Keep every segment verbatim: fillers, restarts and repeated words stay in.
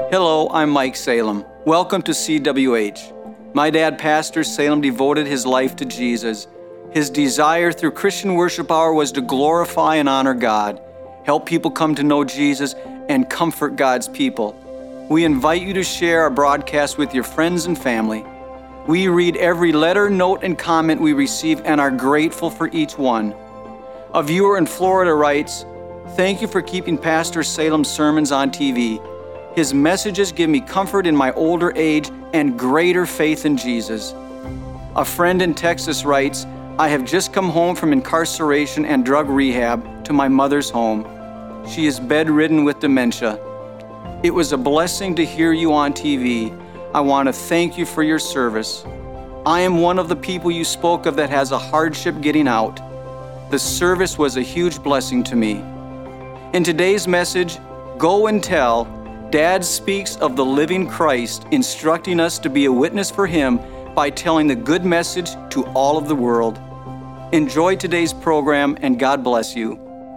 Hello, I'm Mike Salem. Welcome to C W H. My dad, Pastor Salem, devoted his life to Jesus. His desire through Christian Worship Hour was to glorify and honor God, help people come to know Jesus, and comfort God's people. We invite you to share our broadcast with your friends and family. We read every letter, note, and comment we receive and are grateful for each one. A viewer in Florida writes, "Thank you for keeping Pastor Salem's sermons on T V. His messages give me comfort in my older age and greater faith in Jesus." A friend in Texas writes, "I have just come home from incarceration and drug rehab to my mother's home. She is bedridden with dementia. It was a blessing to hear you on T V. I want to thank you for your service. I am one of the people you spoke of that has a hardship getting out. The service was a huge blessing to me." In today's message, Go and Tell, Dad speaks of the living Christ, instructing us to be a witness for Him by telling the good message to all of the world. Enjoy today's program, and God bless you.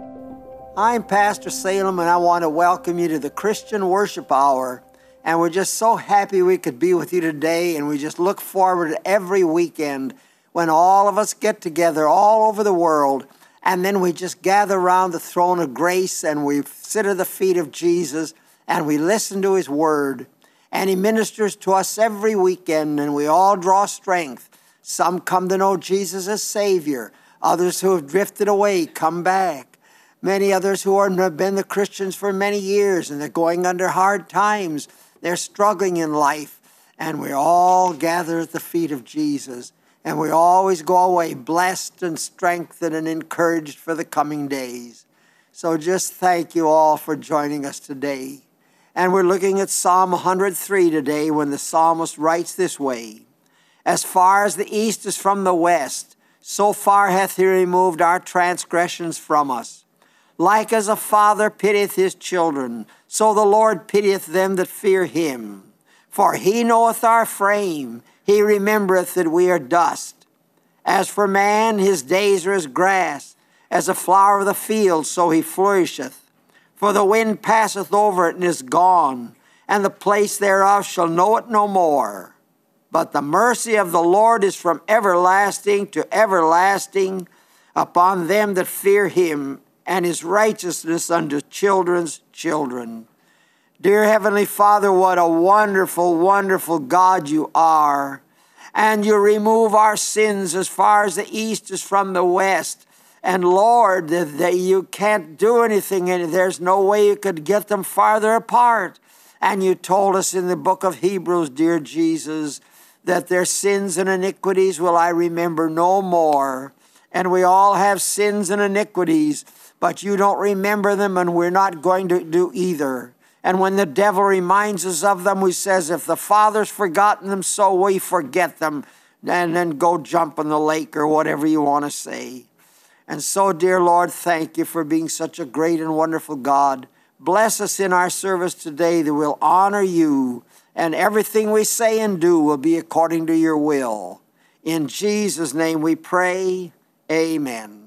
I'm Pastor Salem, and I want to welcome you to the Christian Worship Hour. And we're just so happy we could be with you today, and we just look forward to every weekend when all of us get together all over the world, and then we just gather around the throne of grace, and we sit at the feet of Jesus, and we listen to His Word. And He ministers to us every weekend, and we all draw strength. Some come to know Jesus as Savior. Others who have drifted away come back. Many others who have been the Christians for many years, and they're going under hard times. They're struggling in life. And we all gather at the feet of Jesus. And we always go away blessed and strengthened and encouraged for the coming days. So just thank you all for joining us today. And we're looking at Psalm one hundred three today, when the psalmist writes this way: "As far as the east is from the west, so far hath He removed our transgressions from us. Like as a father pitieth his children, so the Lord pitieth them that fear Him. For He knoweth our frame, He remembereth that we are dust. As for man, his days are as grass, as a flower of the field, so he flourisheth. For the wind passeth over it and is gone, and the place thereof shall know it no more. But the mercy of the Lord is from everlasting to everlasting upon them that fear Him, and His righteousness unto children's children." Dear Heavenly Father, what a wonderful, wonderful God You are. And You remove our sins as far as the east is from the west. And Lord, that You can't do anything, and there's no way You could get them farther apart. And You told us in the book of Hebrews, dear Jesus, that their sins and iniquities will I remember no more. And we all have sins and iniquities, but You don't remember them, and we're not going to do either. And when the devil reminds us of them, we says, if the Father's forgotten them, so we forget them, and then go jump in the lake or whatever you want to say. And so, dear Lord, thank You for being such a great and wonderful God. Bless us in our service today, that we'll honor You, and everything we say and do will be according to Your will. In Jesus' name we pray, amen.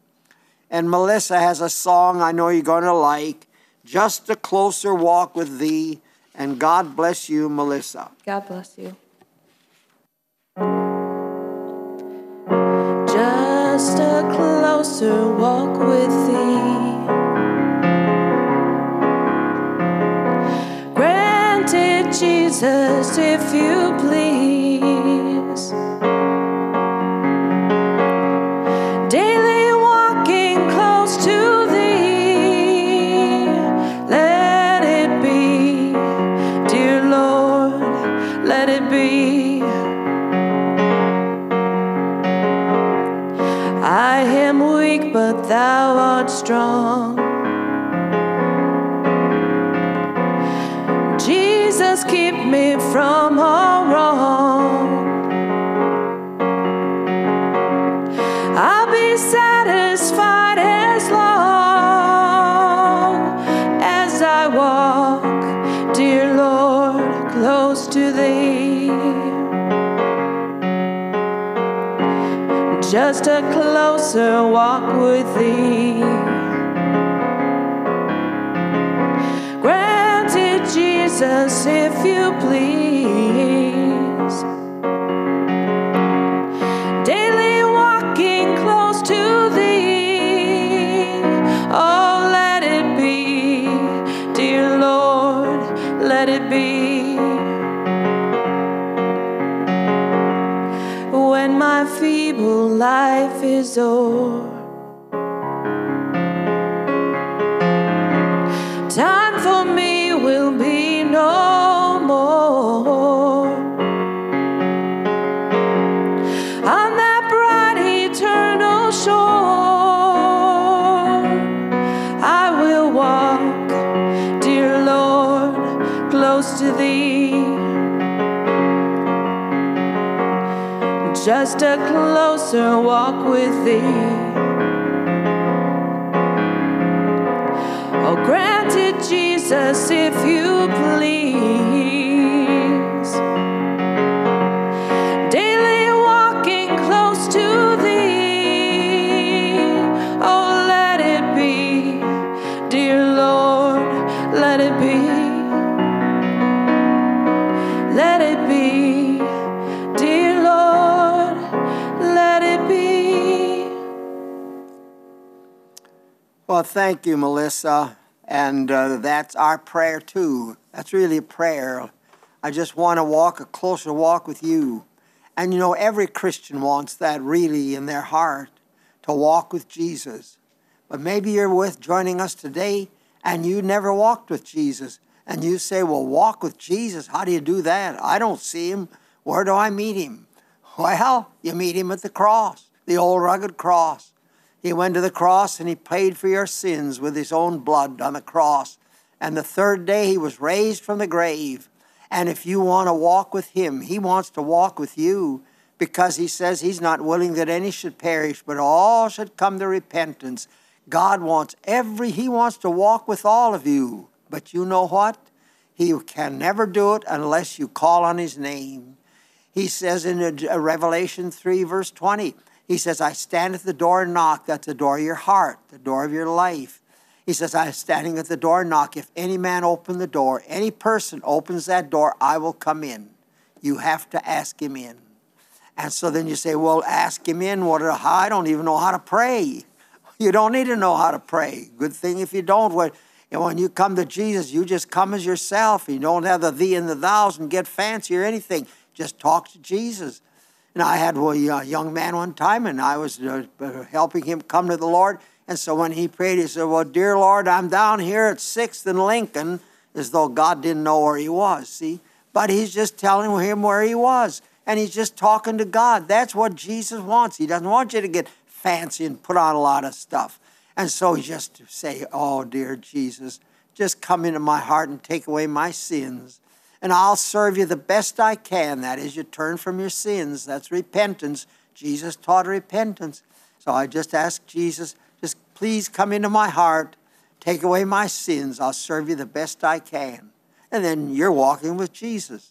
And Melissa has a song I know you're going to like, "Just a Closer Walk with Thee." And God bless you, Melissa. God bless you. Just a closer walk with Thee, granted, Jesus, if You please. Daily walking close to Thee, let it be, dear Lord, let it be. I am weak, but Thou art strong. Jesus, keep me from all wrong. I'll be satisfied as long as I walk, dear Lord, close to Thee. Just a closer walk with Thee. Granted, Jesus, Jesus, if you please. Daily walking close to thee. Oh, let it be, dear Lord, let it be. When my feeble life is o'er, time for me will be no more. On that bright eternal shore, I will walk, dear Lord, close to thee. Just a closer walk with thee. Oh, grant it, Jesus, if you please. Daily walking close to thee. Oh, let it be, dear Lord, let it be. Let it be, dear Lord, let it be. Well, thank you, Melissa. And uh, that's our prayer, too. That's really a prayer. I just want to walk a closer walk with you. And, you know, every Christian wants that really in their heart, to walk with Jesus. But maybe you're with joining us today, and you never walked with Jesus. And you say, well, walk with Jesus. How do you do that? I don't see him. Where do I meet him? Well, you meet him at the cross, the old rugged cross. He went to the cross and he paid for your sins with his own blood on the cross. And the third day he was raised from the grave. And if you want to walk with him, he wants to walk with you, because he says he's not willing that any should perish, but all should come to repentance. God wants every, he wants to walk with all of you. But you know what? He can never do it unless you call on his name. He says in Revelation three, verse twenty, he says, I stand at the door and knock. That's the door of your heart, the door of your life. He says, I am standing at the door and knock. If any man open the door, any person opens that door, I will come in. You have to ask him in. And so then you say, well, ask him in. What? I don't even know how to pray. You don't need to know how to pray. Good thing if you don't. When, when you come to Jesus, you just come as yourself. You don't have the thee and the thous and get fancy or anything. Just talk to Jesus. And I had well, a young man one time, and I was uh, helping him come to the Lord. And so when he prayed, he said, well, dear Lord, I'm down here at sixth and Lincoln, as though God didn't know where he was, see? But he's just telling him where he was. And he's just talking to God. That's what Jesus wants. He doesn't want you to get fancy and put on a lot of stuff. And so he just say, oh, dear Jesus, just come into my heart and take away my sins. And I'll serve you the best I can. That is, you turn from your sins. That's repentance. Jesus taught repentance. So I just ask Jesus, just please come into my heart, take away my sins. I'll serve you the best I can. And then you're walking with Jesus.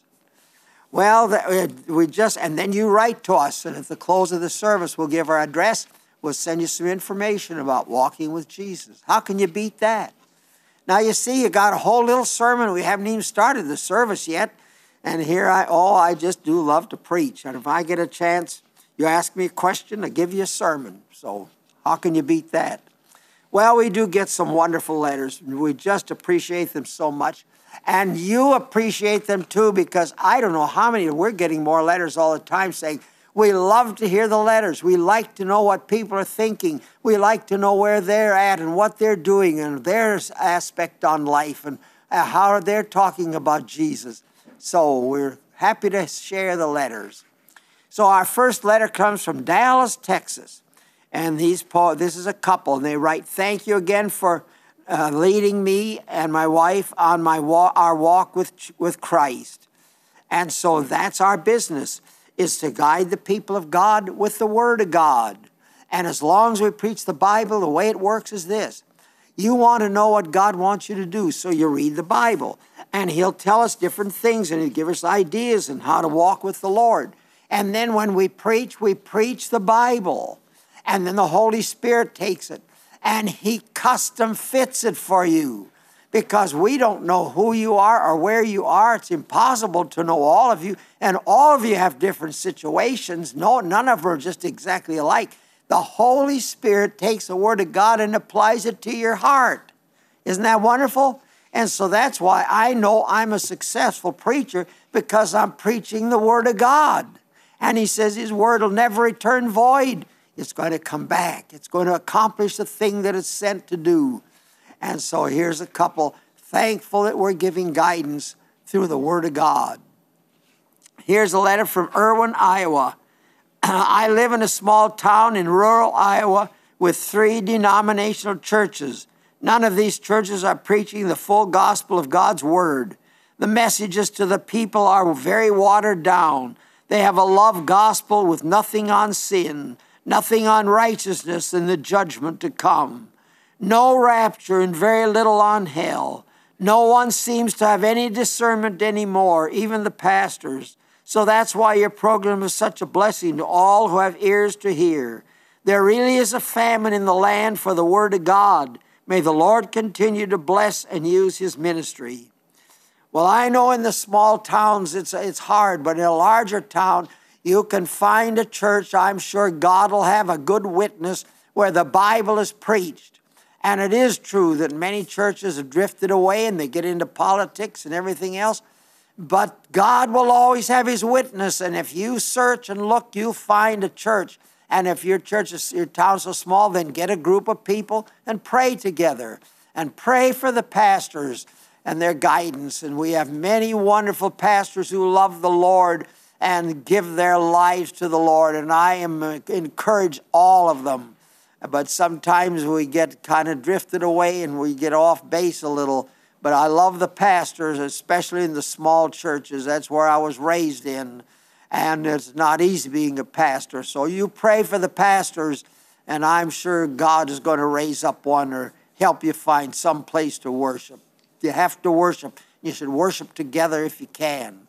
Well, we just, and then you write to us. And at the close of the service, we'll give our address. We'll send you some information about walking with Jesus. How can you beat that? Now, you see, you got a whole little sermon. We haven't even started the service yet. And here I, oh, I just do love to preach. And if I get a chance, you ask me a question, I give you a sermon. So how can you beat that? Well, we do get some wonderful letters. We just appreciate them so much. And you appreciate them too, because I don't know how many, we're getting more letters all the time saying, we love to hear the letters. We like to know what people are thinking. We like to know where they're at and what they're doing and their aspect on life and how they're talking about Jesus. So we're happy to share the letters. So our first letter comes from Dallas, Texas. And these this is a couple. And they write, thank you again for uh, leading me and my wife on my wa- our walk with, with Christ. And so that's our business, is to guide the people of God with the Word of God. And as long as we preach the Bible, the way it works is this. You want to know what God wants you to do, so you read the Bible. And he'll tell us different things, and he'll give us ideas on how to walk with the Lord. And then when we preach, we preach the Bible. And then the Holy Spirit takes it, and he custom fits it for you. because we don't know who you are or where you are. It's impossible to know all of you, and all of you have different situations. No, none of them are just exactly alike. The Holy Spirit takes the Word of God and applies it to your heart. Isn't that wonderful? And so that's why I know I'm a successful preacher, because I'm preaching the Word of God. And he says his Word will never return void. It's going to come back. It's going to accomplish the thing that it's sent to do. And so here's a couple, thankful that we're giving guidance through the Word of God. Here's a letter from Irwin, Iowa. I live in a small town in rural Iowa with three denominational churches. None of these churches are preaching the full gospel of God's Word. The messages to the people are very watered down. They have a love gospel with nothing on sin, nothing on righteousness and the judgment to come. No rapture and very little on hell. No one seems to have any discernment anymore, even the pastors. So that's why your program is such a blessing to all who have ears to hear. There really is a famine in the land for the Word of God. May the Lord continue to bless and use his ministry. Well, I know in the small towns it's, it's hard, but in a larger town, you can find a church. I'm sure God will have a good witness where the Bible is preached. And it is true that many churches have drifted away and they get into politics and everything else. But God will always have his witness. And if you search and look, you'll find a church. And if your church is, your town's so small, then get a group of people and pray together. And pray for the pastors and their guidance. And we have many wonderful pastors who love the Lord and give their lives to the Lord. And I am encourage all of them. But sometimes we get kind of drifted away and we get off base a little. But I love the pastors, especially in the small churches. That's where I was raised in. And it's not easy being a pastor. So you pray for the pastors, and I'm sure God is going to raise up one or help you find some place to worship. You have to worship. You should worship together if you can.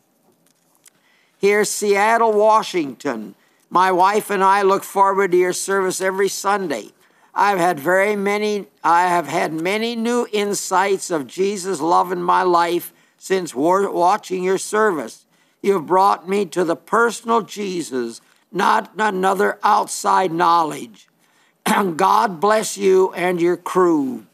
Here's Seattle, Washington. My wife and I look forward to your service every Sunday. I've had very many, I have had many new insights of Jesus' love in my life since watching your service. You've brought me to the personal Jesus, not another outside knowledge. God bless you and your crew.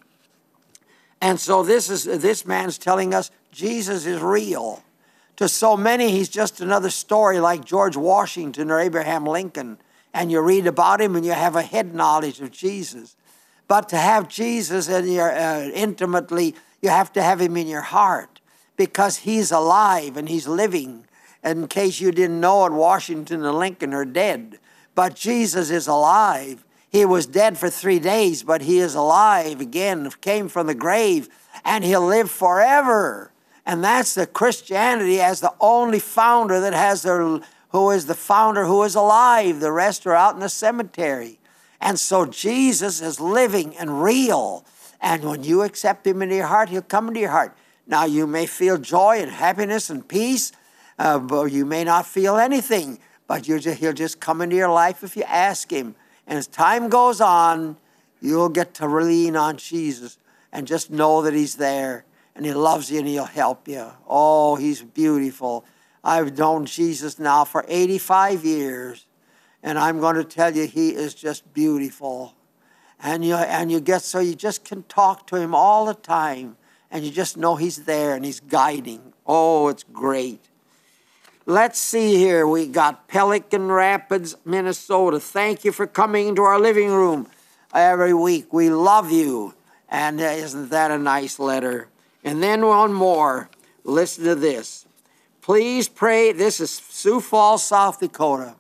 And so this is this man's telling us Jesus is real. To so many, he's just another story like George Washington or Abraham Lincoln. And you read about him and you have a head knowledge of Jesus. But to have Jesus in your, uh, intimately, you have to have him in your heart because he's alive and he's living. And in case you didn't know it, Washington and Lincoln are dead. But Jesus is alive. He was dead for three days, but he is alive again, came from the grave, and he'll live forever. And that's the Christianity as the only founder that has their, who is the founder who is alive. The rest are out in the cemetery. And so Jesus is living and real. And when you accept him into your heart, he'll come into your heart. Now you may feel joy and happiness and peace, uh, but you may not feel anything. But you're just, he'll just come into your life if you ask him. And as time goes on, you'll get to lean on Jesus and just know that he's there. And he loves you and he'll help you. Oh, he's beautiful. I've known Jesus now for eighty-five years. And I'm going to tell you, he is just beautiful. And you, and you get so you just can talk to him all the time. And you just know he's there and he's guiding. Oh, it's great. Let's see here. We got Pelican Rapids, Minnesota. Thank you for coming into our living room every week. We love you. And uh, isn't that a nice letter? And then one more. Listen to this. Please pray. This is Sioux Falls, South Dakota.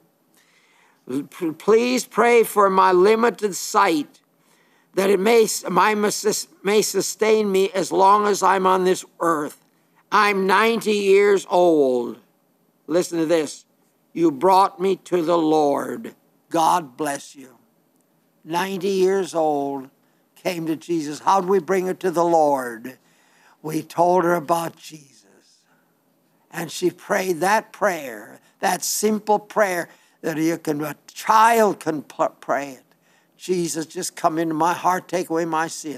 Please pray for my limited sight, that it may, my, may sustain me as long as I'm on this earth. I'm ninety years old. Listen to this. You brought me to the Lord. God bless you. ninety years old, came to Jesus. How did we bring her to the Lord? We told her about Jesus. And she prayed that prayer, that simple prayer that you can, a child can pray it. Jesus, just come into my heart, take away my sin.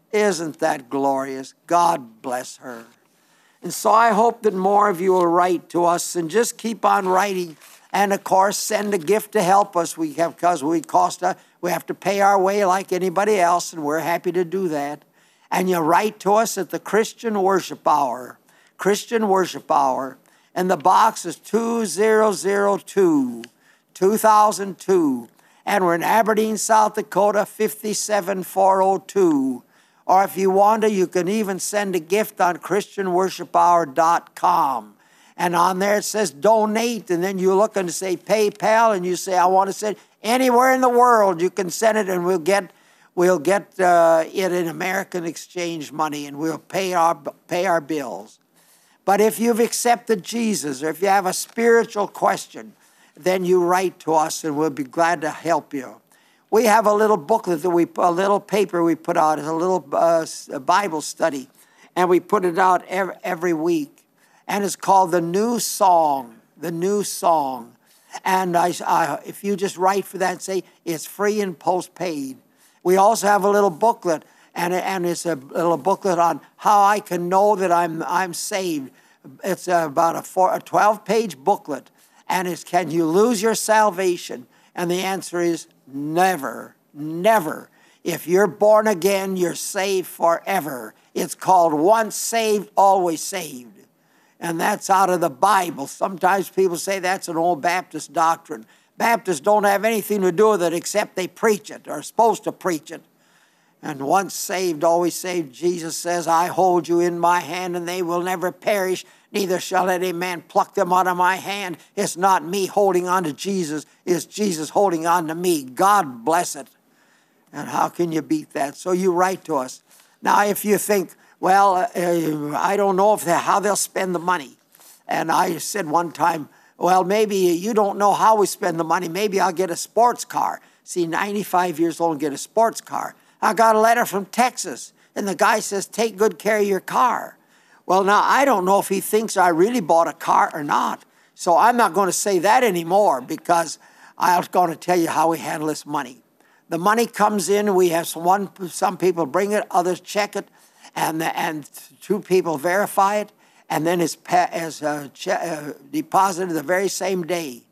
Isn't that glorious? God bless her. And so I hope that more of you will write to us and just keep on writing. And of course, send a gift to help us. We have, because we cost a, we have to pay our way like anybody else, and we're happy to do that. And you write to us at the Christian Worship Hour, Christian Worship Hour, and the box is two thousand two, two thousand two, and we're in Aberdeen, South Dakota, five seven four oh two. Or if you want to, you can even send a gift on Christian Worship Hour dot com. And on there it says donate, and then you look and say PayPal, and you say, I want to send anywhere in the world. You can send it, and we'll get we'll get uh, it in American exchange money, and we'll pay our pay our bills. But if you've accepted Jesus, or if you have a spiritual question, then you write to us, and we'll be glad to help you. We have a little booklet that we, a little paper we put out, it's a little uh, Bible study, and we put it out every, every week. And it's called The New Song, The New Song. And I, I, if you just write for that and say, it's free and postpaid. We also have a little booklet, and, and it's a little booklet on how I can know that I'm, I'm saved. It's about a, four, a twelve-page booklet, and it's, can you lose your salvation? And the answer is never, never. If you're born again, you're saved forever. It's called Once Saved, Always Saved. And that's out of the Bible. Sometimes people say that's an old Baptist doctrine. Baptists don't have anything to do with it except they preach it, or are supposed to preach it. And once saved, always saved. Jesus says, I hold you in my hand, and they will never perish, neither shall any man pluck them out of my hand. It's not me holding on to Jesus, it's Jesus holding on to me. God bless it. And how can you beat that? So you write to us. Now, if you think, well, uh, I don't know if they, how they'll spend the money. And I said one time, well, maybe you don't know how we spend the money. Maybe I'll get a sports car. See, ninety-five years old and get a sports car. I got a letter from Texas, and the guy says, take good care of your car. Well, now, I don't know if he thinks I really bought a car or not. So I'm not going to say that anymore, because I was going to tell you how we handle this money. The money comes in. We have some, one, some people bring it, others check it. And, and two people verify it, and then it's, it's uh, uh, deposited the very same day.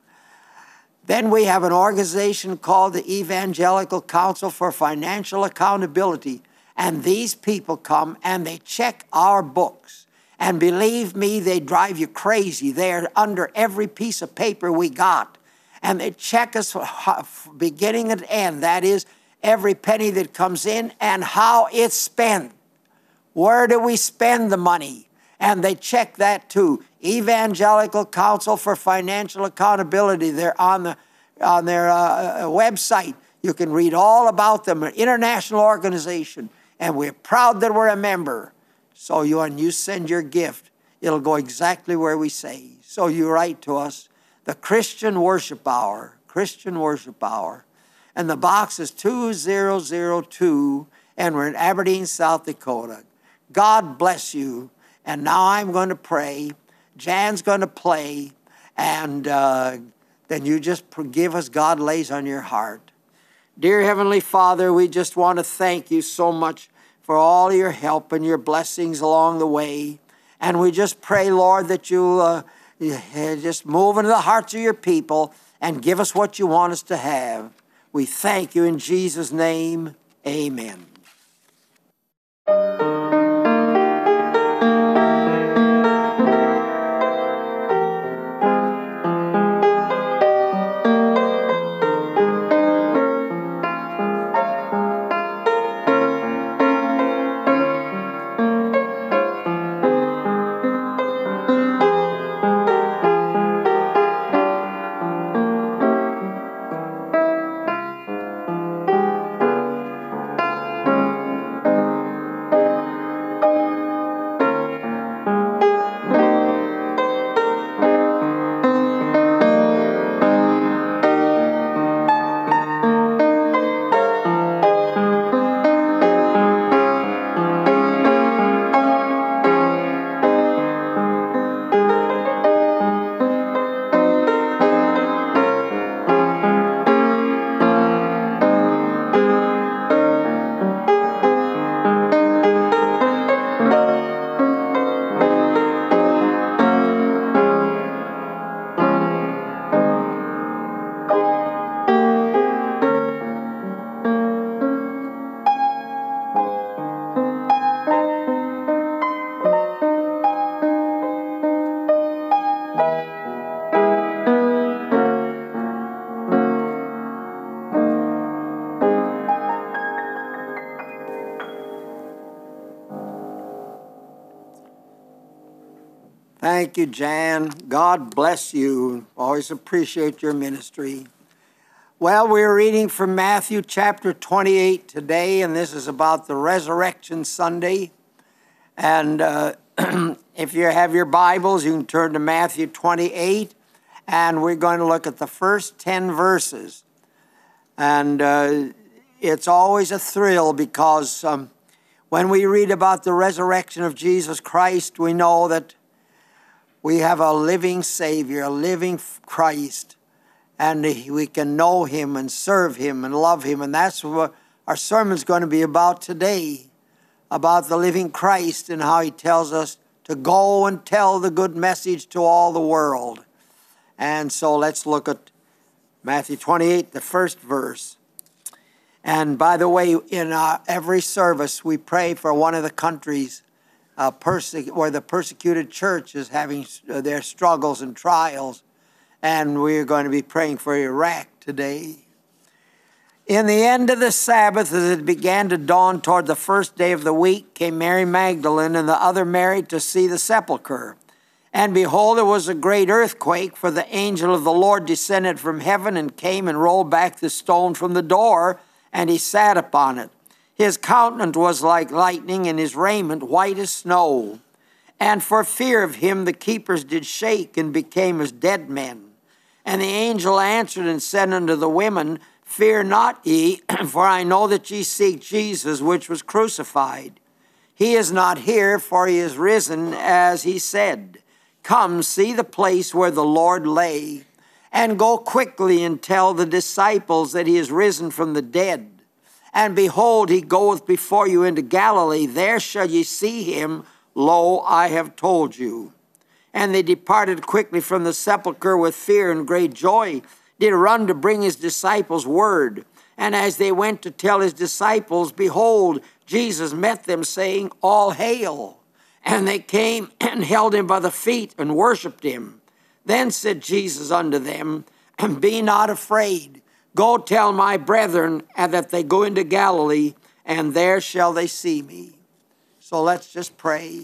Then we have an organization called the Evangelical Council for Financial Accountability, and these people come and they check our books. And believe me, they drive you crazy. They're under every piece of paper we got. And they check us beginning and end. That is, every penny that comes in and how it's spent. Where do we spend the money? And they check that too. Evangelical Council for Financial Accountability. They're on, the, on their uh, website. You can read all about them. An international organization. And we're proud that we're a member. So you, when you send your gift, it'll go exactly where we say. So you write to us, the Christian Worship Hour, Christian Worship Hour. And the box is two thousand two, and we're in Aberdeen, South Dakota. God bless you. And now I'm going to pray. Jan's going to play. And uh, then you just give us God lays on your heart. Dear Heavenly Father, we just want to thank you so much for all your help and your blessings along the way. And we just pray, Lord, that you'll uh, just move into the hearts of your people and give us what you want us to have. We thank you in Jesus' name. Amen. Thank you, Jan. God bless you. Always appreciate your ministry. Well, we're reading from Matthew chapter twenty-eight today, and this is about the Resurrection Sunday. And uh, if you have your Bibles, you can turn to Matthew twenty-eight, and we're going to look at the first ten verses. And uh, it's always a thrill because um, when we read about the resurrection of Jesus Christ, we know that we have a living Savior, a living Christ, and we can know Him and serve Him and love Him. And that's what our sermon's going to be about today, about the living Christ and how He tells us to go and tell the good message to all the world. And so let's look at Matthew twenty-eight, the first verse. And by the way, in uh, every service, we pray for one of the countries uh, perse- where the persecuted church is having uh, their struggles and trials. And we're going to be praying for Iraq today. In the end of the Sabbath, as it began to dawn toward the first day of the week, came Mary Magdalene and the other Mary to see the sepulchre. And behold, there was a great earthquake, for the angel of the Lord descended from heaven and came and rolled back the stone from the door, and he sat upon it. His countenance was like lightning, and his raiment white as snow. And for fear of him the keepers did shake and became as dead men. And the angel answered and said unto the women, Fear not ye, for I know that ye seek Jesus, which was crucified. He is not here, for he is risen, as he said. Come, see the place where the Lord lay, and go quickly and tell the disciples that he is risen from the dead. And behold, he goeth before you into Galilee. There shall ye see him. Lo, I have told you. And they departed quickly from the sepulchre with fear and great joy, did run to bring his disciples word. And as they went to tell his disciples, behold, Jesus met them, saying, All hail. And they came and held him by the feet and worshipped him. Then said Jesus unto them, Be not afraid. Go tell my brethren that they go into Galilee, and there shall they see me. So let's just pray.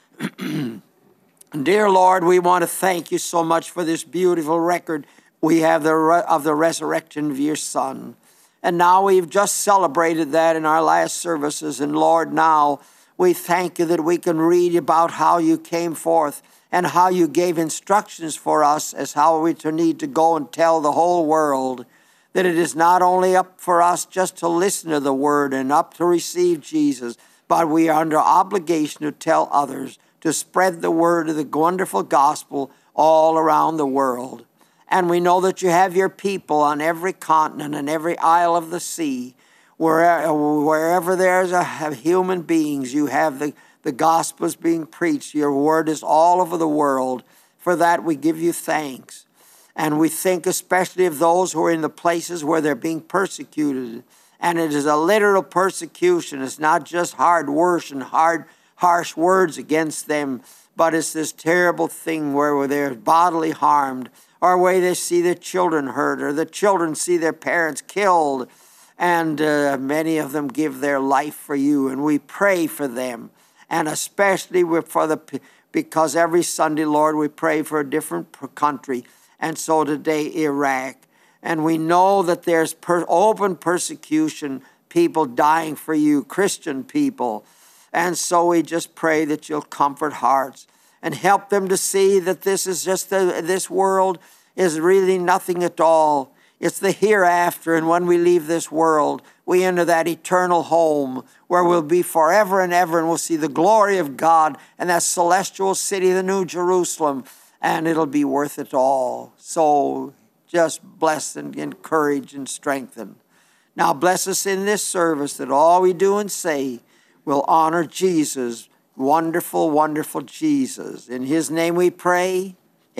Dear Lord, we want to thank you so much for this beautiful record we have the re- of the resurrection of your Son. And now we've just celebrated that in our last services. And Lord, now we thank you that we can read about how you came forth and how you gave instructions for us as how we to need to go and tell the whole world that it is not only up for us just to listen to the word and up to receive Jesus, but we are under obligation to tell others, to spread the word of the wonderful gospel all around the world. And we know that you have your people on every continent and every isle of the sea. Where, wherever there's a human beings, you have the, the gospels being preached. Your word is all over the world. For that we give you thanks. And we think especially of those who are in the places where they're being persecuted. And it is a literal persecution. It's not just hard words and hard, harsh words against them, but it's this terrible thing where they're bodily harmed, or where they see their children hurt, or the children see their parents killed, and uh, many of them give their life for you, and we pray for them, and especially for the because every Sunday, Lord, we pray for a different country, and so today Iraq, and we know that there's per- open persecution, people dying for you, Christian people, and so we just pray that you'll comfort hearts and help them to see that this is just the, this world is really nothing at all. It's the hereafter, and when we leave this world, we enter that eternal home where we'll be forever and ever, and we'll see the glory of God and that celestial city, the New Jerusalem, and it'll be worth it all. So just bless and encourage and strengthen. Now bless us in this service that all we do and say will honor Jesus, wonderful, wonderful Jesus. In his name we pray,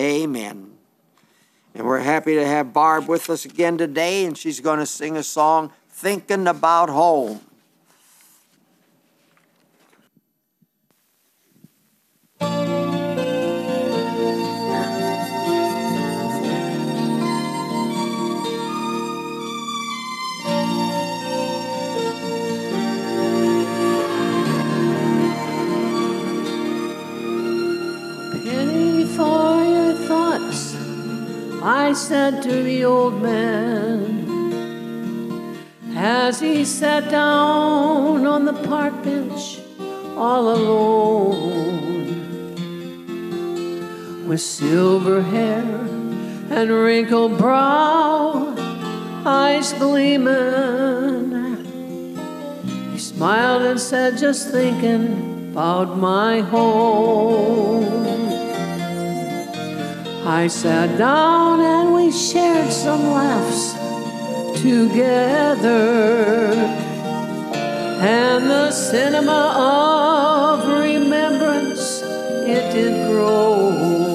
amen. And we're happy to have Barb with us again today, and she's going to sing a song, Thinking About Home. Penny I said to the old man, as he sat down on the park bench all alone, with silver hair and wrinkled brow, eyes gleaming, he smiled and said, just thinking about my home. I sat down and we shared some laughs together, and the cinema of remembrance, it did grow.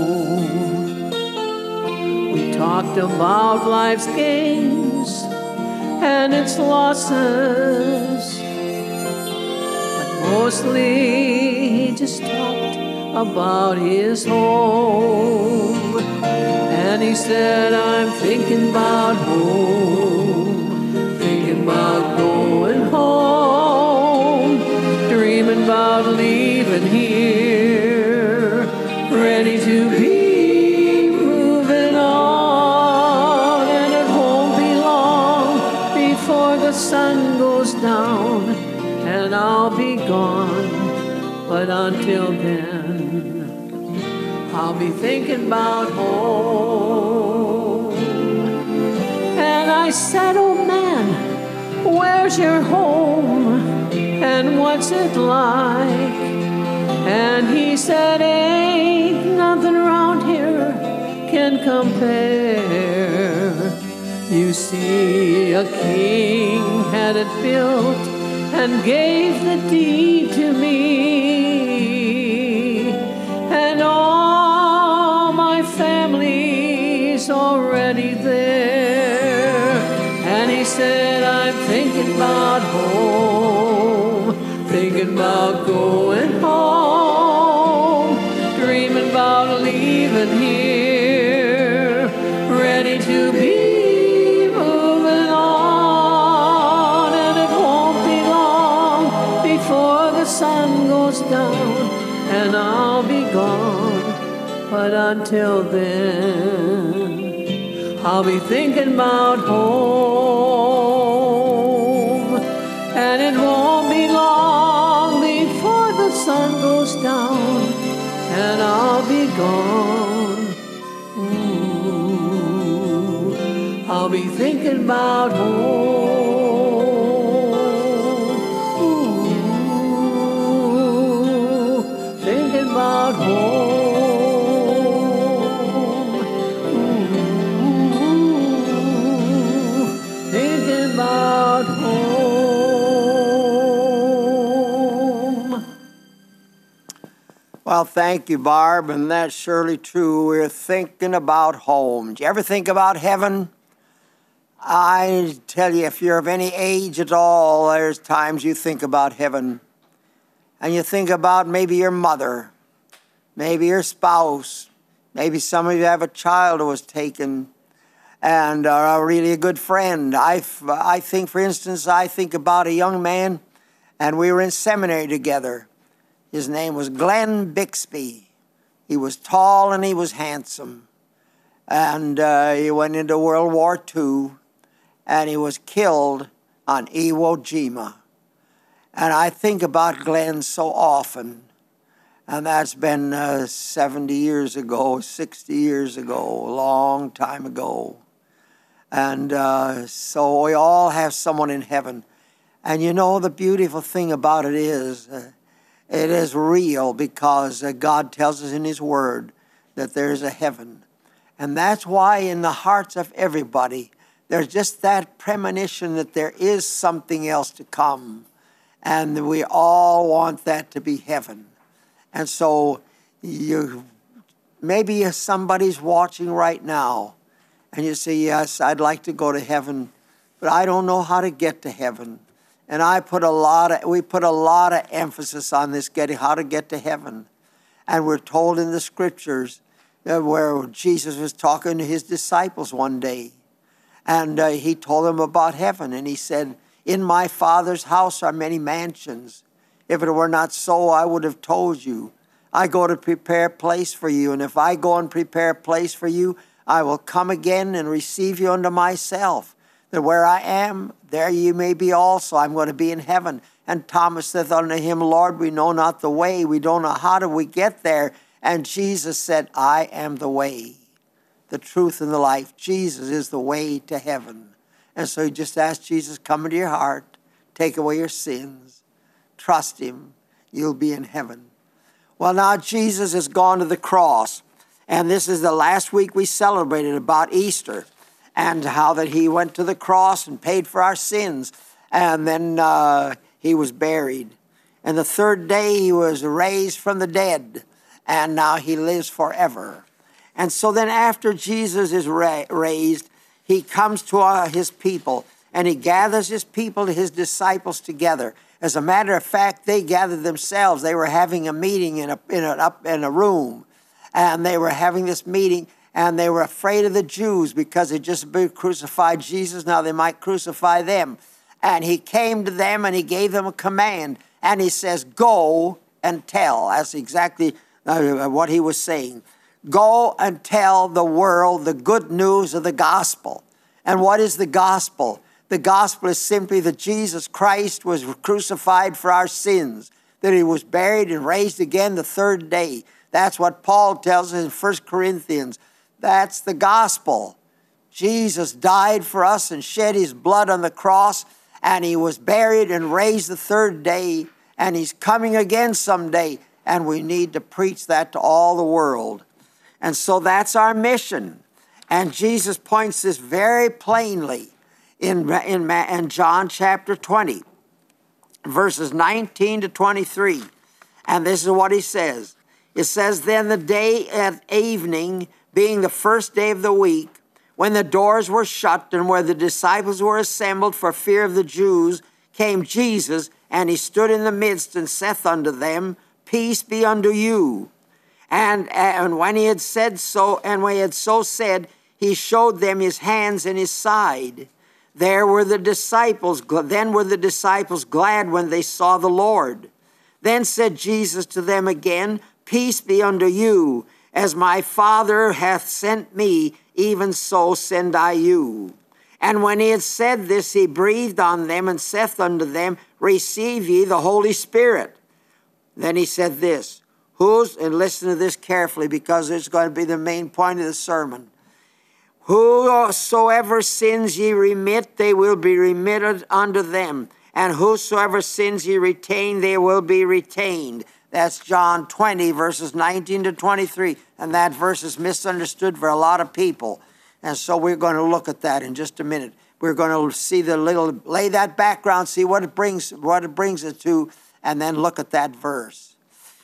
We talked about life's gains and its losses, but mostly he just talked about his home. And he said, I'm thinking about home, thinking about going home, dreaming about leaving here, ready to be moving on. And it won't be long before the sun goes down and I'll be gone. But until then, I'll be thinking about home. And I said, oh man, where's your home? And what's it like? And he said, ain't nothing around here can compare. You see, a king had it built and gave the deed to me. And all my family's already there. And he said, I'm thinking about home, thinking about going home, dreaming about leaving here, ready to be moving on. And it won't be long before the sun goes down and I'll be gone. But until then, I'll be thinking about home. And it won't be long before the sun goes down and I'll be gone. Ooh, I'll be thinking about home. Ooh, thinking about home. About home. Well, thank you, Barb, and that's surely true. We're thinking about home. Do you ever think about heaven? I tell you, if you're of any age at all, there's times you think about heaven. And you think about maybe your mother, maybe your spouse, maybe some of you have a child who was taken, and are uh, really a good friend. I, I think, for instance, I think about a young man, and we were in seminary together. His name was Glenn Bixby. He was tall and he was handsome. And uh, he went into World War Two, and he was killed on Iwo Jima. And I think about Glenn so often. And that's been uh, seventy years ago, sixty years ago, a long time ago. And uh, so we all have someone in heaven. And you know, the beautiful thing about it is, uh, it is real because uh, God tells us in His Word that there's a heaven. And that's why in the hearts of everybody, there's just that premonition that there is something else to come. And we all want that to be heaven. And so you, maybe somebody's watching right now, and you say, yes, I'd like to go to heaven, but I don't know how to get to heaven. And I put a lot of, we put a lot of emphasis on this, getting how to get to heaven. And we're told in the scriptures uh, where Jesus was talking to his disciples one day, and uh, he told them about heaven. And he said, in my Father's house are many mansions. If it were not so, I would have told you. I go to prepare a place for you. And if I go and prepare a place for you, I will come again and receive you unto myself, that where I am, there you may be also. I'm going to be in heaven. And Thomas saith unto him, Lord, we know not the way. We don't know how do we get there. And Jesus said, I am the way, the truth, and the life. Jesus is the way to heaven. And so you just ask Jesus, come into your heart, take away your sins, trust him, you'll be in heaven. Well, now Jesus has gone to the cross. And this is the last week we celebrated about Easter and how that he went to the cross and paid for our sins. And then uh, he was buried. And the third day he was raised from the dead. And now he lives forever. And so then after Jesus is ra- raised, he comes to uh, his people. And he gathers his people, his disciples together. As a matter of fact, they gathered themselves. They were having a meeting in a, in a, up in a room. And they were having this meeting, and they were afraid of the Jews because they just crucified Jesus. Now they might crucify them. And he came to them, and he gave them a command. And he says, go and tell. That's exactly uh, what he was saying. Go and tell the world the good news of the gospel. And what is the gospel? The gospel is simply that Jesus Christ was crucified for our sins, that he was buried and raised again the third day. That's what Paul tells us in First Corinthians. That's the gospel. Jesus died for us and shed his blood on the cross, and he was buried and raised the third day, and he's coming again someday, and we need to preach that to all the world. And so that's our mission. And Jesus points this very plainly in, in, in John chapter twenty, verses nineteen to twenty-three. And this is what he says. It says, then the day at evening, being the first day of the week, when the doors were shut and where the disciples were assembled for fear of the Jews, came Jesus, and he stood in the midst and saith unto them, peace be unto you. And, and when he had said so, and when he had so said, he showed them his hands and his side. There were the disciples, then were the disciples glad when they saw the Lord. Then said Jesus to them again, peace be unto you. As my Father hath sent me, even so send I you. And when he had said this, he breathed on them and saith unto them, receive ye the Holy Spirit. Then he said this, whose, and listen to this carefully because it's going to be the main point of the sermon. Whosoever sins ye remit, they will be remitted unto them. And whosoever sins ye retain, they will be retained. That's John twenty, verses nineteen to twenty-three. And that verse is misunderstood for a lot of people. And so we're going to look at that in just a minute. We're going to see the little, lay that background, see what it brings, what it brings it to, and then look at that verse.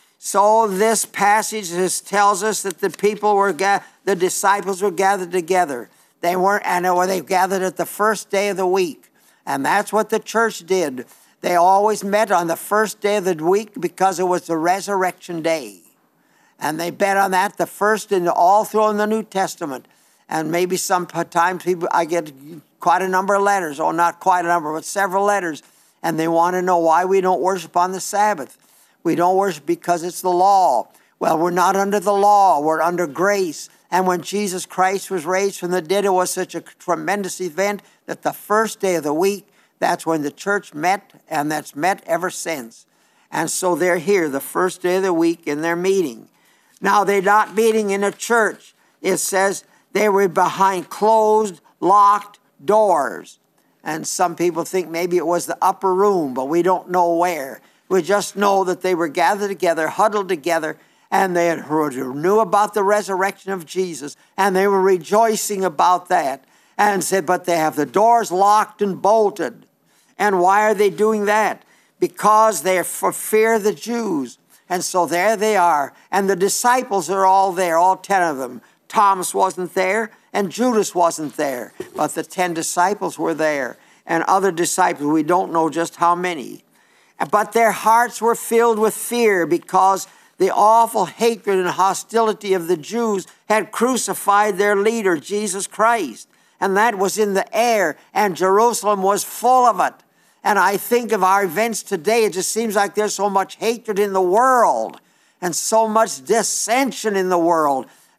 So this passage is, tells us that the people were, ga- the disciples were gathered together. They weren't, and they gathered at the first day of the week. And that's what the church did. They always met on the first day of the week because it was the resurrection day. And they bet on that the first in all through in the New Testament. And maybe sometimes people, I get quite a number of letters, or not quite a number, but several letters. And they want to know why we don't worship on the Sabbath. We don't worship because it's the law. Well, we're not under the law. We're under grace. And when Jesus Christ was raised from the dead, it was such a tremendous event that the first day of the week, that's when the church met, and that's met ever since. And so they're here the first day of the week in their meeting. Now, they're not meeting in a church. It says they were behind closed, locked doors. And some people think maybe it was the upper room, but we don't know where. We just know that they were gathered together, huddled together, and they had heard, knew about the resurrection of Jesus, and they were rejoicing about that. And said, but they have the doors locked and bolted. And why are they doing that? Because they're for fear of the Jews. And so there they are. And the disciples are all there, all ten of them. Thomas wasn't there, and Judas wasn't there. But the ten disciples were there. And other disciples, we don't know just how many. But their hearts were filled with fear because the awful hatred and hostility of the Jews had crucified their leader, Jesus Christ. And that was in the air, and Jerusalem was full of it. And I think of our events today, it just seems like there's so much hatred in the world and so much dissension in the world.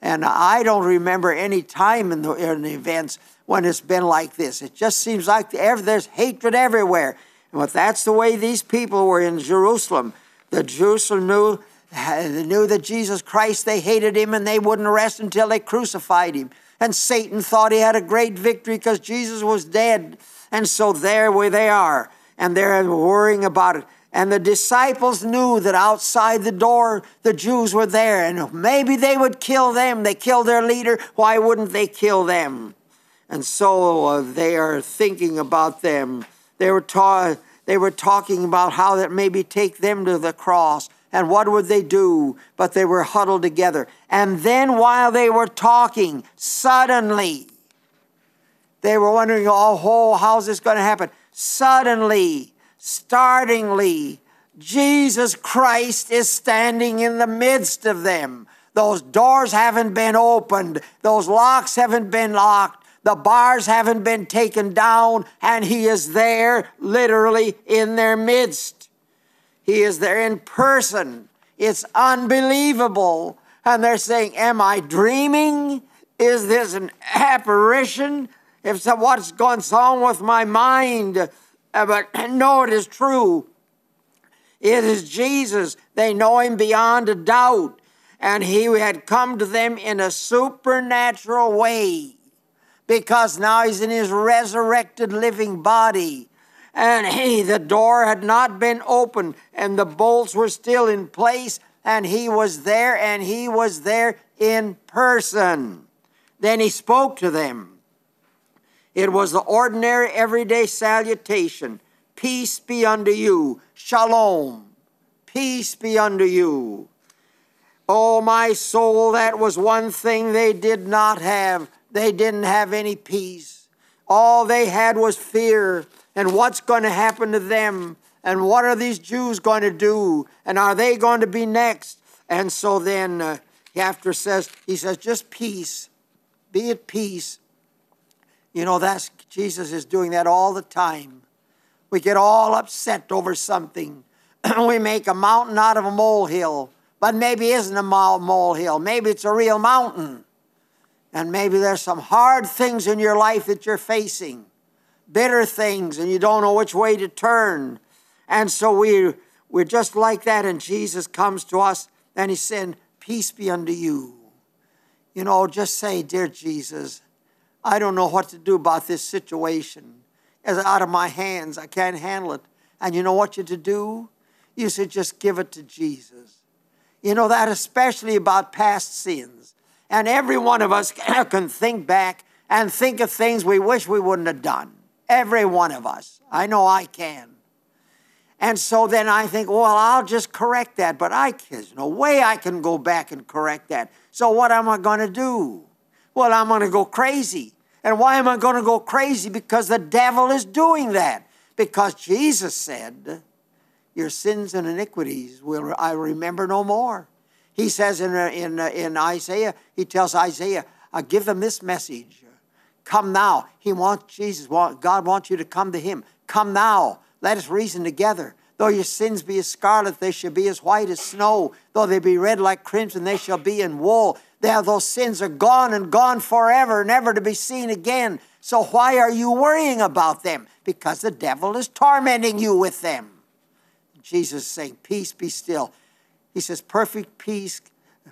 And I don't remember any time in the, in the events when it's been like this. It just seems like there's hatred everywhere. And if that's the way these people were in Jerusalem, the Jerusalem knew, they knew that Jesus Christ, they hated him and they wouldn't rest until they crucified him. And Satan thought he had a great victory because Jesus was dead. And so there where they are, and they're worrying about it. And the disciples knew that outside the door, the Jews were there. And maybe they would kill them. They killed their leader. Why wouldn't they kill them? And so uh, they are thinking about them. They were, ta- they were talking about how that maybe take them to the cross. And what would they do? But they were huddled together. And then while they were talking, suddenly, they were wondering, oh, how's this going to happen? Suddenly, startlingly, Jesus Christ is standing in the midst of them. Those doors haven't been opened. Those locks haven't been locked. The bars haven't been taken down. And he is there literally in their midst. He is there in person. It's unbelievable. And they're saying, am I dreaming? Is this an apparition? If so, what's going on with my mind? Uh, but no, it is true. It is Jesus. They know him beyond a doubt. And he had come to them in a supernatural way, because now he's in his resurrected living body. And he, the door had not been opened, and the bolts were still in place, and he was there, and he was there in person. Then he spoke to them. It was the ordinary, everyday salutation. Peace be unto you. Shalom. Peace be unto you. Oh, my soul, that was one thing they did not have. They didn't have any peace. All they had was fear. And what's going to happen to them? And what are these Jews going to do? And are they going to be next? And so then uh, after says, he says, just peace. Be at peace. You know, that's Jesus is doing that all the time. We get all upset over something. We make a mountain out of a molehill. But maybe it isn't a molehill. Maybe it's a real mountain. And maybe there's some hard things in your life that you're facing. Bitter things, and you don't know which way to turn. And so we, we're just like that, and Jesus comes to us, and he's saying, peace be unto you. You know, just say, dear Jesus, I don't know what to do about this situation. It's out of my hands. I can't handle it. And you know what you're to do? You should just give it to Jesus. You know that especially about past sins. And every one of us can think back and think of things we wish we wouldn't have done. Every one of us. I know I can. And so then I think, well, I'll just correct that. But I, there's no way I can go back and correct that. So what am I going to do? Well, I'm going to go crazy. And why am I going to go crazy? Because the devil is doing that. Because Jesus said, your sins and iniquities will I remember no more. He says in, in, in Isaiah, he tells Isaiah, I give them this message. Come now. He wants Jesus. God wants you to come to him. Come now. Let us reason together. Though your sins be as scarlet, they shall be as white as snow. Though they be red like crimson, they shall be in wool. There, those sins are gone and gone forever, never to be seen again. So why are you worrying about them? Because the devil is tormenting you with them. Jesus is saying, peace, be still. He says, perfect peace,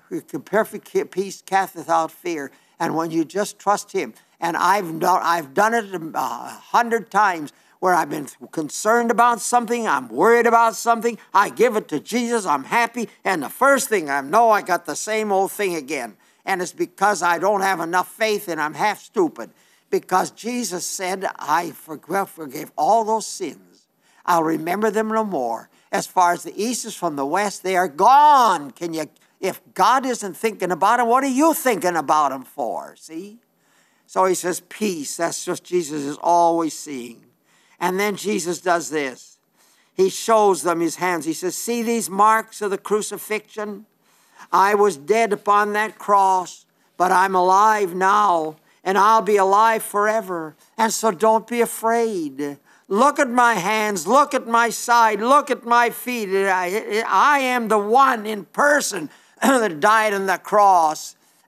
perfect peace casteth out fear. And when you just trust him, and I've done, I've done it a hundred times, where I've been concerned about something, I'm worried about something, I give it to Jesus, I'm happy, and the first thing I know, I got the same old thing again. And it's because I don't have enough faith and I'm half stupid. Because Jesus said, I forgive all those sins. I'll remember them no more. As far as the east is from the west, they are gone. Can you, if God isn't thinking about them, what are you thinking about them for? See? So he says, peace. That's just Jesus is always seeing. And then Jesus does this. He shows them his hands. He says, see these marks of the crucifixion? I was dead upon that cross, but I'm alive now, and I'll be alive forever. And so don't be afraid. Look at my hands. Look at my side. Look at my feet. I, I am the one in person that died on the cross.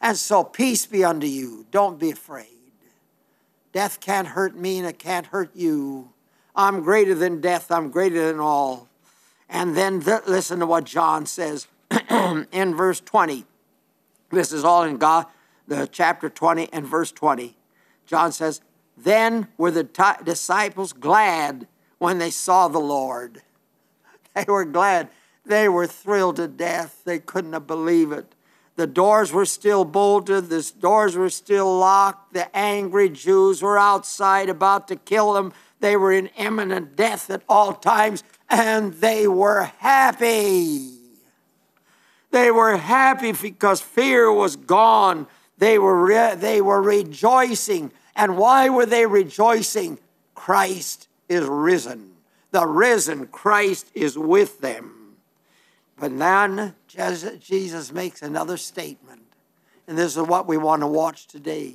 And so peace be unto you. Don't be afraid. Death can't hurt me and it can't hurt you. I'm greater than death. I'm greater than all. And then th- listen to what John says in verse twenty. This is all in God, the chapter twenty and verse twenty. John says, then were the t- disciples glad when they saw the Lord. They were glad. They were thrilled to death. They couldn't have believed it. The doors were still bolted. The doors were still locked. The angry Jews were outside about to kill them. They were in imminent death at all times, and they were happy. They were happy because fear was gone. They were, re- they were rejoicing. And why were they rejoicing? Christ is risen. The risen Christ is with them. But then Jesus makes another statement. And this is what we want to watch today.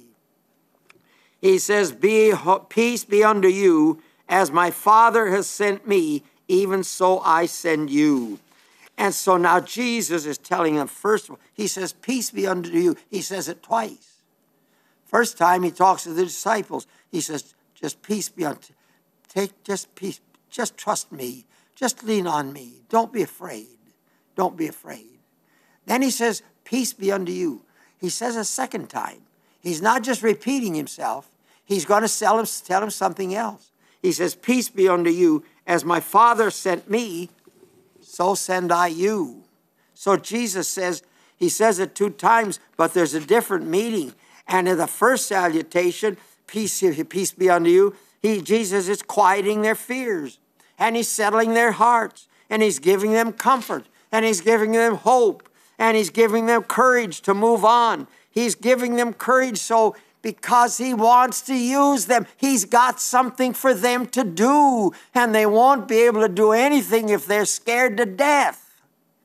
He says, be, peace be unto you, as my Father has sent me, even so I send you. And so now Jesus is telling them, first of all, he says, peace be unto you. He says it twice. First time he talks to the disciples, he says, just peace be unto you. Take just peace, just trust me. Just lean on me. Don't be afraid. Don't be afraid. Then he says, peace be unto you. He says a second time. He's not just repeating himself. He's going to tell him, tell him something else. He says, peace be unto you. As my Father sent me, so send I you. So Jesus says, he says it two times, but there's a different meaning. And in the first salutation, peace, peace be unto you, he, Jesus is quieting their fears. And he's settling their hearts. And he's giving them comfort. And he's giving them hope. And he's giving them courage to move on. He's giving them courage so because he wants to use them. He's got something for them to do. And they won't be able to do anything if they're scared to death.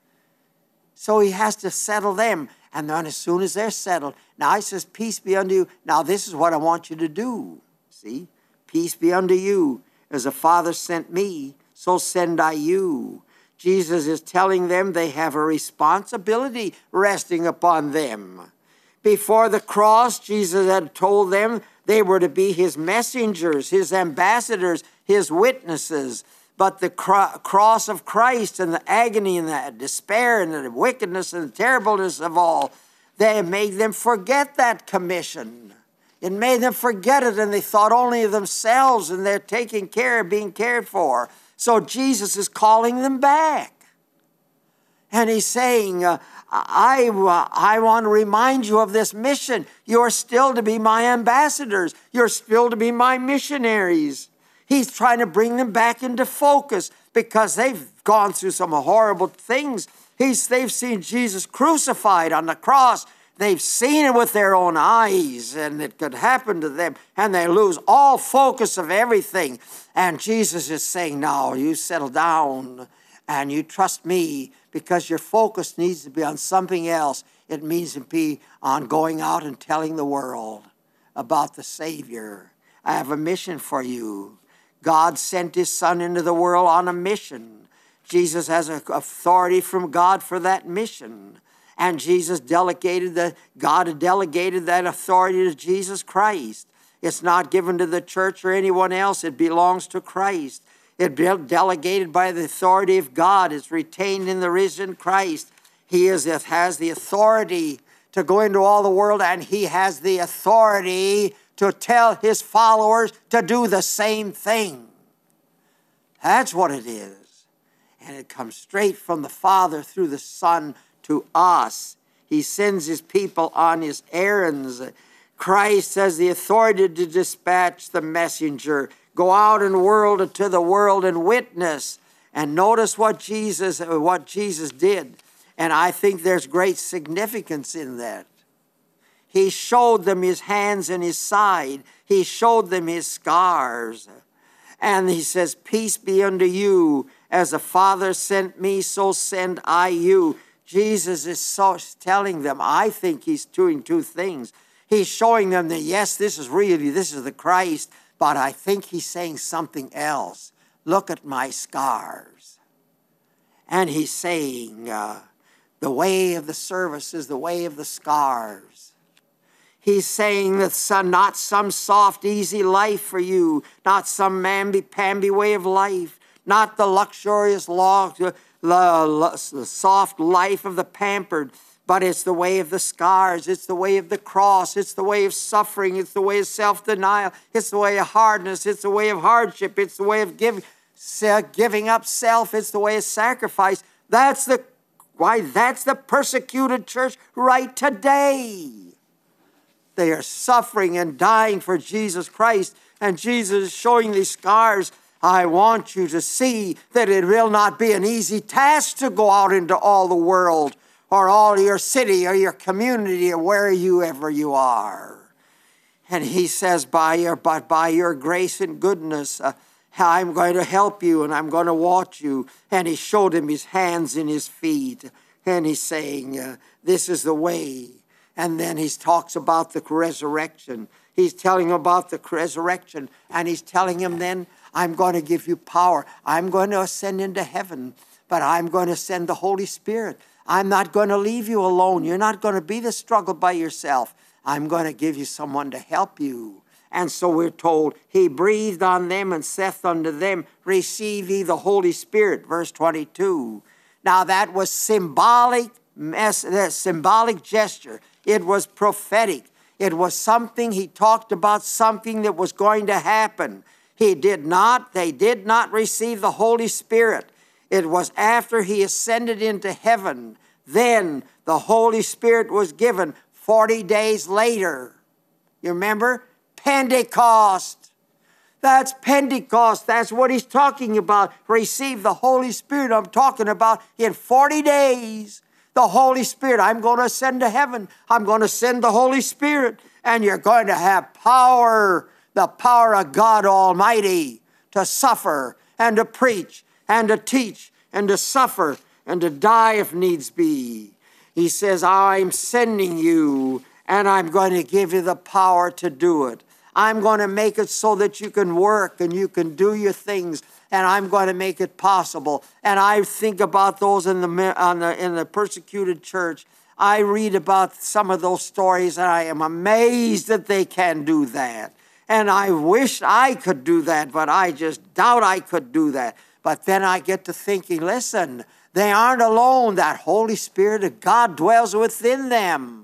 So he has to settle them. And then as soon as they're settled, now he says, peace be unto you. Now this is what I want you to do. See? Peace be unto you. As the Father sent me, so send I you. Jesus is telling them they have a responsibility resting upon them. Before the cross, Jesus had told them they were to be his messengers, his ambassadors, his witnesses. But the cro- cross of Christ and the agony and the despair and the wickedness and the terribleness of all, they made them forget that commission. It made them forget it, and they thought only of themselves, and they're taking care of being cared for. So Jesus is calling them back. And he's saying, uh, I, uh, I want to remind you of this mission. You're still to be my ambassadors. You're still to be my missionaries. He's trying to bring them back into focus because they've gone through some horrible things. He's, they've seen Jesus crucified on the cross. They've seen it with their own eyes, and it could happen to them, and they lose all focus of everything. And Jesus is saying, now you settle down and you trust me, because your focus needs to be on something else. It means to be on going out and telling the world about the Savior. I have a mission for you. God sent his Son into the world on a mission. Jesus has authority from God for that mission. And Jesus delegated the, God had delegated that authority to Jesus Christ. It's not given to the church or anyone else. It belongs to Christ. It's delegated by the authority of God. It's retained in the risen Christ. He is, has the authority to go into all the world, and he has the authority to tell his followers to do the same thing. That's what it is. And it comes straight from the Father through the Son to us. He sends his people on his errands. Christ has the authority to dispatch the messenger. Go out in the world to the world and witness. And notice what Jesus, what Jesus did. And I think there's great significance in that. He showed them his hands and his side. He showed them his scars. And he says, peace be unto you. As the Father sent me, so send I you. Jesus is so telling them, I think he's doing two things. He's showing them that, yes, this is really, this is the Christ, but I think he's saying something else. Look at my scars. And he's saying, uh, the way of the service is the way of the scars. He's saying that some, not some soft, easy life for you, not some mamby-pamby way of life, not the luxurious, law, the, the soft life of the pampered, but it's the way of the scars, it's the way of the cross, it's the way of suffering, it's the way of self-denial, it's the way of hardness, it's the way of hardship, it's the way of giving, giving up self, it's the way of sacrifice. That's the, why, that's the persecuted church right today. They are suffering and dying for Jesus Christ, and Jesus is showing these scars. I want you to see that it will not be an easy task to go out into all the world, or all your city, or your community, or wherever you are. And he says, by your, but by your grace and goodness, uh, I'm going to help you, and I'm going to watch you. And he showed him his hands and his feet, and he's saying, uh, this is the way. And then he talks about the resurrection. He's telling him about the resurrection, and he's telling him then, I'm going to give you power. I'm going to ascend into heaven, but I'm going to send the Holy Spirit. I'm not going to leave you alone. You're not going to be the struggle by yourself. I'm going to give you someone to help you. And so we're told, he breathed on them and saith unto them, receive ye the Holy Spirit, verse twenty-two. Now that was symbolic, symbolic gesture. It was prophetic. It was something, he talked about something that was going to happen. He did not, they did not receive the Holy Spirit. It was after he ascended into heaven. Then the Holy Spirit was given forty days later. You remember? Pentecost. That's Pentecost. That's what he's talking about. Receive the Holy Spirit. I'm talking about in forty days. The Holy Spirit. I'm going to ascend to heaven. I'm going to send the Holy Spirit. And you're going to have power, the power of God Almighty, to suffer and to preach and to teach and to suffer and to die if needs be. He says, I'm sending you, and I'm going to give you the power to do it. I'm going to make it so that you can work and you can do your things, and I'm going to make it possible. And I think about those in the, on the, in the persecuted church. I read about some of those stories, and I am amazed that they can do that. And I wish I could do that, but I just doubt I could do that. But then I get to thinking, listen, they aren't alone. That Holy Spirit of God dwells within them.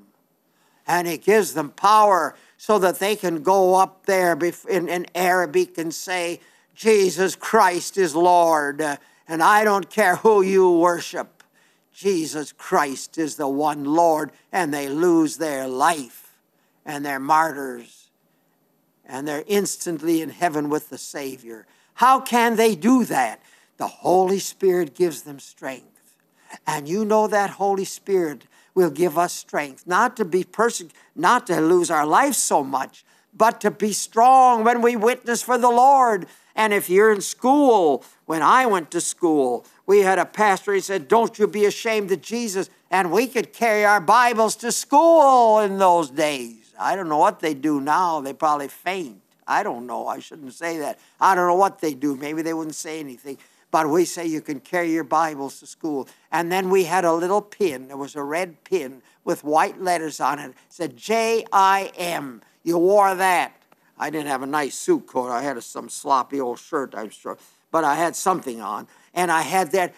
And He gives them power so that they can go up there in, in Arabic and say, Jesus Christ is Lord. And I don't care who you worship. Jesus Christ is the one Lord. And they lose their life. And they're martyrs. And they're instantly in heaven with the Savior. How can they do that? The Holy Spirit gives them strength. And you know that Holy Spirit will give us strength, not to be persecuted, not to lose our life so much, but to be strong when we witness for the Lord. And if you're in school, when I went to school, we had a pastor, he said, don't you be ashamed of Jesus. And we could carry our Bibles to school in those days. I don't know what they do now. They probably faint. I don't know. I shouldn't say that. I don't know what they do. Maybe they wouldn't say anything. But we say you can carry your Bibles to school. And then we had a little pin. There was a red pin with white letters on it. It said J I M. You wore that. I didn't have a nice suit coat. I had a, some sloppy old shirt, I'm sure. But I had something on. And I had that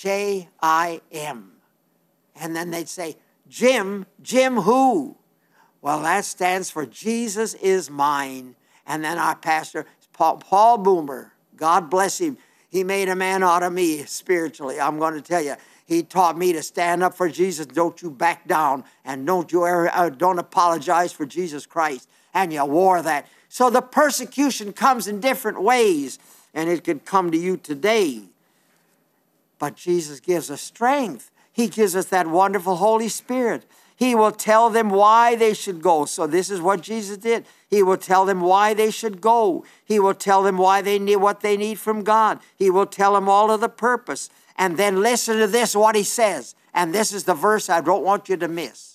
J I M. And then they'd say, Jim, Jim who? Well, that stands for Jesus is mine. And then our pastor, Paul, Paul Boomer, God bless him, he made a man out of me spiritually. I'm going to tell you, he taught me to stand up for Jesus. Don't you back down, and don't you ever, uh, don't apologize for Jesus Christ. And you wore that. So the persecution comes in different ways, and it could come to you today. But Jesus gives us strength. He gives us that wonderful Holy Spirit. He will tell them why they should go. So this is what Jesus did. He will tell them why they should go. He will tell them why they need what they need from God. He will tell them all of the purpose. And then listen to this, what he says. And this is the verse I don't want you to miss.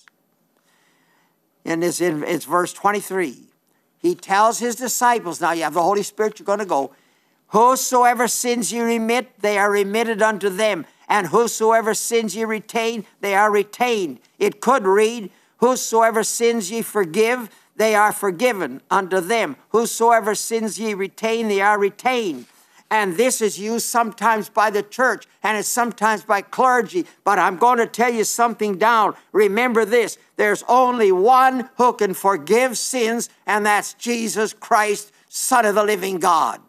And it's in it's verse twenty-three. He tells his disciples, now you have the Holy Spirit, you're going to go. Whosoever sins ye remit, they are remitted unto them. And whosoever sins ye retain, they are retained. It could read, Whosoever sins ye forgive, they are forgiven unto them. Whosoever sins ye retain, they are retained. And this is used sometimes by the church, and it's sometimes by clergy. But I'm going to tell you something down. Remember this. There's only one who can forgive sins, and that's Jesus Christ, Son of the living God.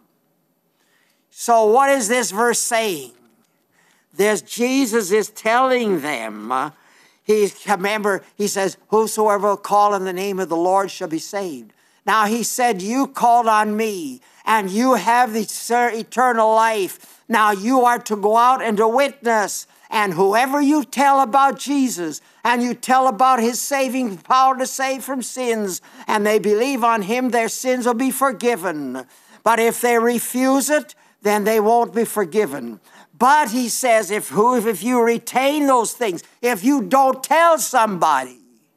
So what is this verse saying? There's Jesus is telling them, uh, he, remember, he says, whosoever will call on the name of the Lord shall be saved. Now he said, you called on me, and you have the eternal life. Now you are to go out and to witness. And whoever you tell about Jesus, and you tell about his saving power to save from sins, and they believe on him, their sins will be forgiven. But if they refuse it, then they won't be forgiven. But he says, if, who, if you retain those things, if you don't tell somebody,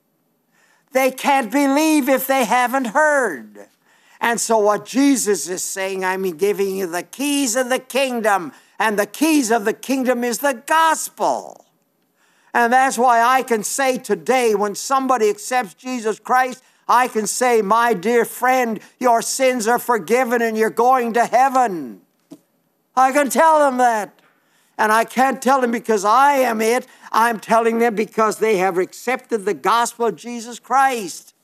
they can't believe if they haven't heard. And so what Jesus is saying, I'm giving you the keys of the kingdom. And the keys of the kingdom is the gospel. And that's why I can say today, when somebody accepts Jesus Christ, I can say, my dear friend, your sins are forgiven and you're going to heaven. I can tell them that. And I can't tell them because I am it. I'm telling them because they have accepted the gospel of Jesus Christ.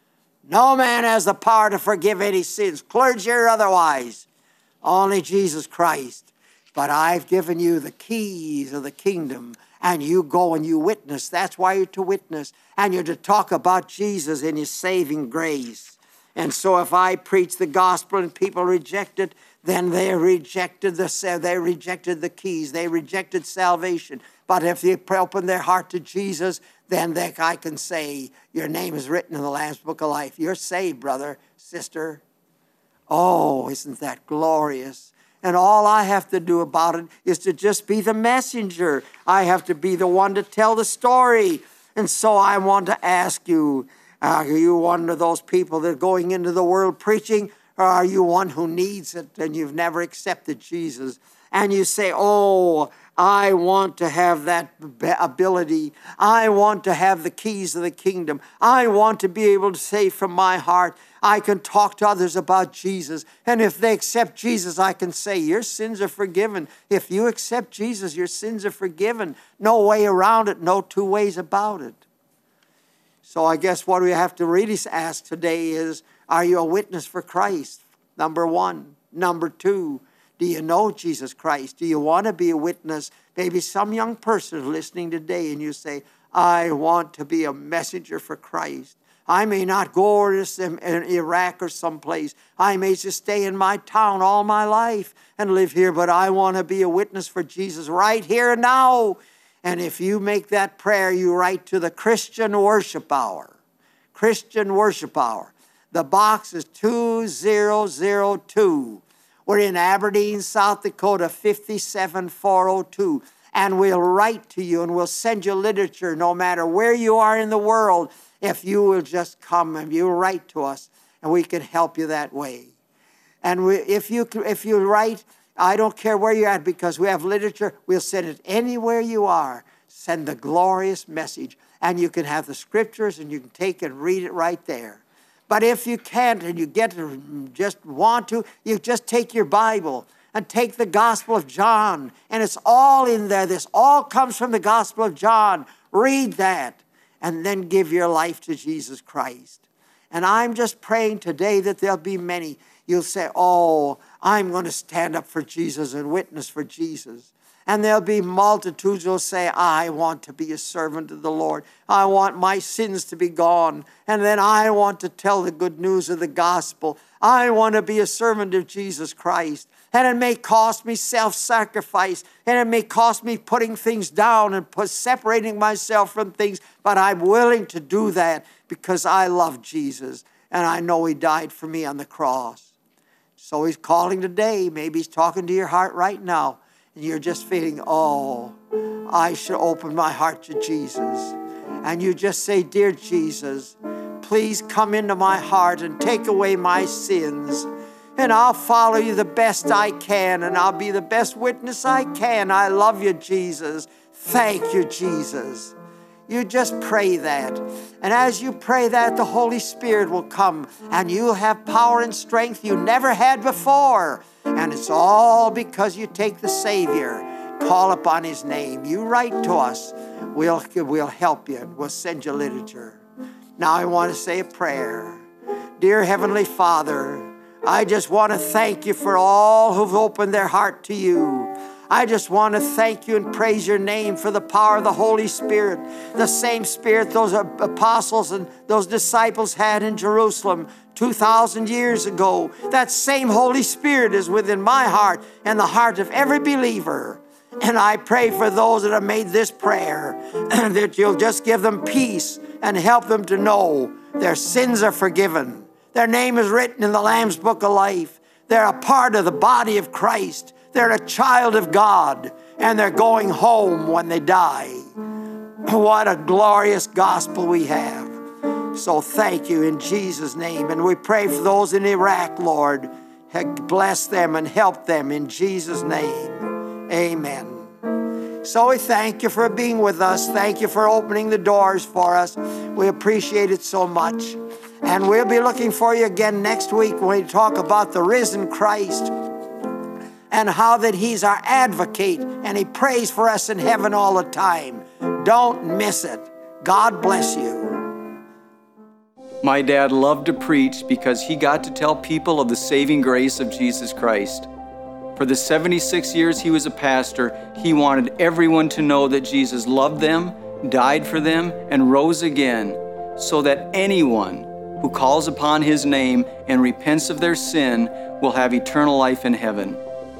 No man has the power to forgive any sins, clergy or otherwise. Only Jesus Christ. But I've given you the keys of the kingdom, and you go and you witness. That's why you're to witness. And you're to talk about Jesus and his saving grace. And so if I preach the gospel and people reject it, then they rejected the they rejected the keys. They rejected salvation. But if they open their heart to Jesus, then they, I can say, your name is written in the Lamb's Book of Life. You're saved, brother, sister. Oh, isn't that glorious? And all I have to do about it is to just be the messenger. I have to be the one to tell the story. And so I want to ask you, are you one of those people that are going into the world preaching? Or are you one who needs it and you've never accepted Jesus? And you say, oh, I want to have that ability. I want to have the keys of the kingdom. I want to be able to say from my heart, I can talk to others about Jesus. And if they accept Jesus, I can say, your sins are forgiven. If you accept Jesus, your sins are forgiven. No way around it, no two ways about it. So I guess what we have to really ask today is, are you a witness for Christ? Number one. Number two, do you know Jesus Christ? Do you want to be a witness? Maybe some young person is listening today and you say, I want to be a messenger for Christ. I may not go to Iraq or someplace. I may just stay in my town all my life and live here, but I want to be a witness for Jesus right here and now. And if you make that prayer, you write to the Christian Worship Hour. Christian Worship Hour. The box is two zero zero two. We're in Aberdeen, South Dakota, five seven four oh two. And we'll write to you and we'll send you literature no matter where you are in the world. If you will just come and you write to us, and we can help you that way. And we, if you if you write, I don't care where you're at, because we have literature. We'll send it anywhere you are. Send the glorious message. And you can have the scriptures and you can take and read it right there. But if you can't and you get to just want to, you just take your Bible and take the Gospel of John. And it's all in there. This all comes from the Gospel of John. Read that and then give your life to Jesus Christ. And I'm just praying today that there'll be many. You'll say, oh, I'm going to stand up for Jesus and witness for Jesus. And there'll be multitudes who will say, I want to be a servant of the Lord. I want my sins to be gone. And then I want to tell the good news of the gospel. I want to be a servant of Jesus Christ. And it may cost me self-sacrifice. And it may cost me putting things down and put, separating myself from things. But I'm willing to do that because I love Jesus. And I know he died for me on the cross. So he's calling today. Maybe he's talking to your heart right now. And you're just feeling, oh, I should open my heart to Jesus. And you just say, dear Jesus, please come into my heart and take away my sins. And I'll follow you the best I can. And I'll be the best witness I can. I love you, Jesus. Thank you, Jesus. You just pray that. And as you pray that, the Holy Spirit will come and you'll have power and strength you never had before. And it's all because you take the Savior, call upon His name. You write to us. We'll, we'll help you. We'll send you literature. Now I want to say a prayer. Dear Heavenly Father, I just want to thank you for all who've opened their heart to you. I just want to thank you and praise your name for the power of the Holy Spirit, the same Spirit those apostles and those disciples had in Jerusalem two thousand years ago. That same Holy Spirit is within my heart and the heart of every believer. And I pray for those that have made this prayer, that you'll just give them peace and help them to know their sins are forgiven. Their name is written in the Lamb's Book of Life. They're a part of the body of Christ. They're a child of God, and they're going home when they die. What a glorious gospel we have. So thank you in Jesus' name. And we pray for those in Iraq, Lord. Bless them and help them in Jesus' name. Amen. So we thank you for being with us. Thank you for opening the doors for us. We appreciate it so much. And we'll be looking for you again next week when we talk about the risen Christ and how that He's our advocate and He prays for us in heaven all the time. Don't miss it. God bless you. My dad loved to preach because he got to tell people of the saving grace of Jesus Christ. For the seventy-six years he was a pastor, he wanted everyone to know that Jesus loved them, died for them, and rose again, so that anyone who calls upon His name and repents of their sin will have eternal life in heaven.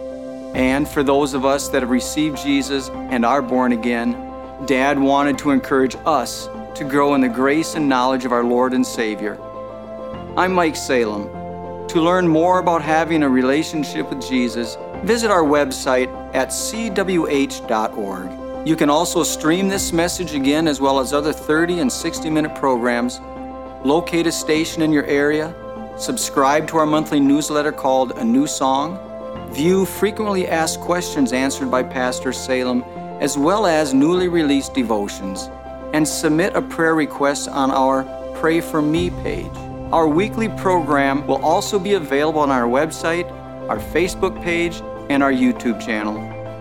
And for those of us that have received Jesus and are born again, Dad wanted to encourage us to grow in the grace and knowledge of our Lord and Savior. I'm Mike Salem. To learn more about having a relationship with Jesus, visit our website at c w h dot org. You can also stream this message again, as well as other thirty and sixty minute programs. Locate a station in your area, subscribe to our monthly newsletter called A New Song, view frequently asked questions answered by Pastor Salem, as well as newly released devotions, and submit a prayer request on our Pray For Me page. Our weekly program will also be available on our website, our Facebook page, and our YouTube channel.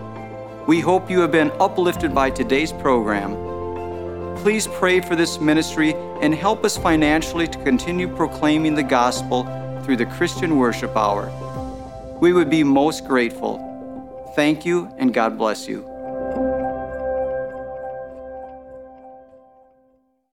We hope you have been uplifted by today's program. Please pray for this ministry and help us financially to continue proclaiming the gospel through the Christian Worship Hour. We would be most grateful. Thank you, and God bless you.